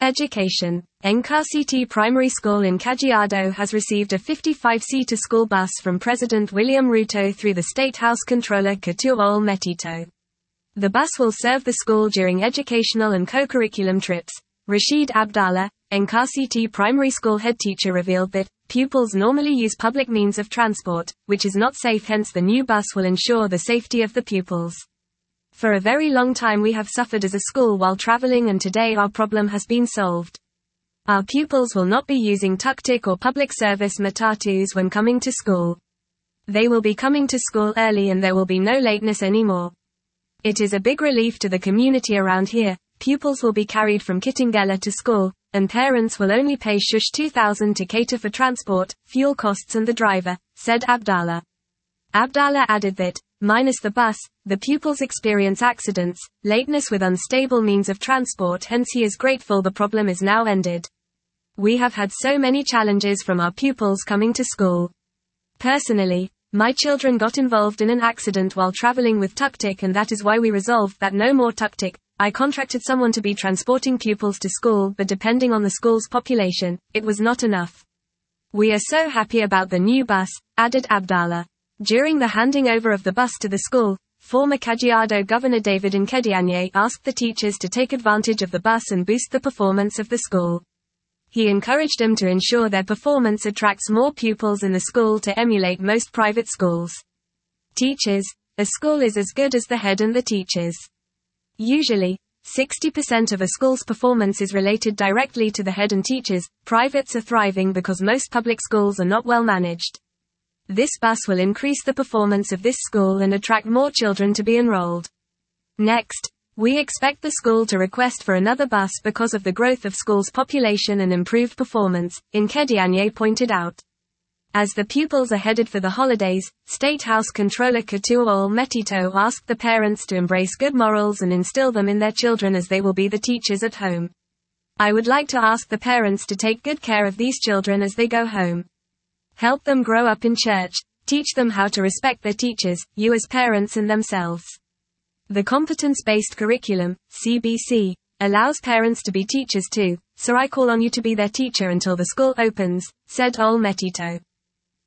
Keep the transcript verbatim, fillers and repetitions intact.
Education. Nkcity Primary School in Kajiado has received a fifty-five-seater school bus from President William Ruto through the State House Controller Ketua Ol Metito. The bus will serve the school during educational and co-curriculum trips. Rashid Abdallah, Nkcity Primary School headteacher, revealed that pupils normally use public means of transport, which is not safe, hence the new bus will ensure the safety of the pupils. For a very long time we have suffered as a school while traveling, and today our problem has been solved. Our pupils will not be using tuk-tuk or public service matatus when coming to school. They will be coming to school early and there will be no lateness anymore. It is a big relief to the community around here. Pupils will be carried from Kitengela to school, and parents will only pay shush two thousand to cater for transport, fuel costs and the driver, said Abdallah. Abdallah added that, minus the bus, the pupils experience accidents, lateness with unstable means of transport, hence he is grateful the problem is now ended. We have had so many challenges from our pupils coming to school. Personally, my children got involved in an accident while traveling with tuk-tuk, and that is why we resolved that no more tuk-tuk. I contracted someone to be transporting pupils to school, but depending on the school's population, it was not enough. We are so happy about the new bus, added Abdallah. During the handing over of the bus to the school, former Kajiado Governor David Nkedianye asked the teachers to take advantage of the bus and boost the performance of the school. He encouraged them to ensure their performance attracts more pupils in the school to emulate most private schools. Teachers. A school is as good as the head and the teachers. Usually, sixty percent of a school's performance is related directly to the head and teachers. Privates are thriving because most public schools are not well managed. This bus will increase the performance of this school and attract more children to be enrolled. Next, we expect the school to request for another bus because of the growth of school's population and improved performance, Nkedianye pointed out. As the pupils are headed for the holidays, State House Controller Ketua Ol Metito asked the parents to embrace good morals and instill them in their children, as they will be the teachers at home. I would like to ask the parents to take good care of these children as they go home. Help them grow up in church, teach them how to respect their teachers, you as parents and themselves. The competence-based curriculum, C B C, allows parents to be teachers too, so I call on you to be their teacher until the school opens, said Ol Metito.